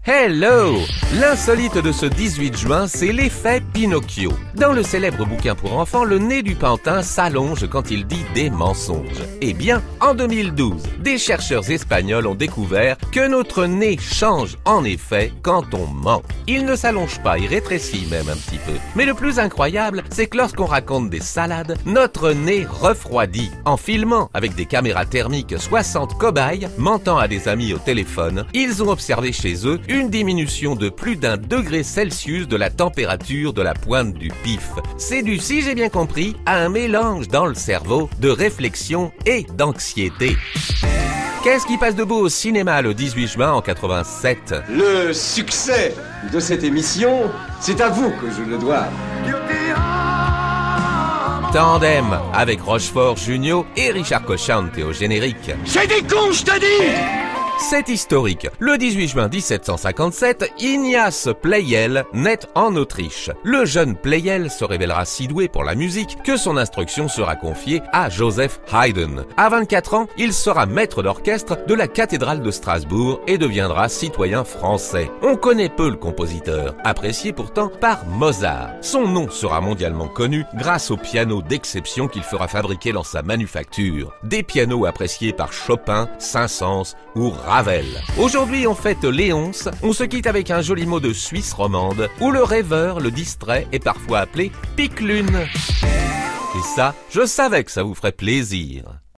Hello! L'insolite de ce 18 juin, c'est l'effet Pinocchio. Dans le célèbre bouquin pour enfants, le nez du pantin s'allonge quand il dit des mensonges. Eh bien, en 2012, des chercheurs espagnols ont découvert que notre nez change en effet quand on ment. Il ne s'allonge pas, il rétrécit même un petit peu. Mais le plus incroyable, c'est que lorsqu'on raconte des salades, notre nez refroidit. En filmant avec des caméras thermiques 60 cobayes mentant à des amis au téléphone, ils ont observé chez eux une diminution de plus d'1 degré Celsius de la température de la pointe du pif. C'est dû, si j'ai bien compris, à un mélange dans le cerveau de réflexion et d'anxiété. Qu'est-ce qui passe de beau au cinéma le 18 juin en 87? Le succès de cette émission, c'est à vous que je le dois. Tandem avec Rochefort Junio et Richard Cochante au générique. C'est des cons, je te dis! C'est historique. Le 18 juin 1757, Ignaz Pleyel naît en Autriche. Le jeune Pleyel se révélera si doué pour la musique que son instruction sera confiée à Joseph Haydn. À 24 ans, il sera maître d'orchestre de la cathédrale de Strasbourg et deviendra citoyen français. On connaît peu le compositeur, apprécié pourtant par Mozart. Son nom sera mondialement connu grâce aux pianos d'exception qu'il fera fabriquer dans sa manufacture. Des pianos appréciés par Chopin, Saint-Saëns ou Ravel. Aujourd'hui, on fête Léonce, on se quitte avec un joli mot de Suisse romande, où le rêveur, le distrait, est parfois appelé pique-lune. Et ça, je savais que ça vous ferait plaisir.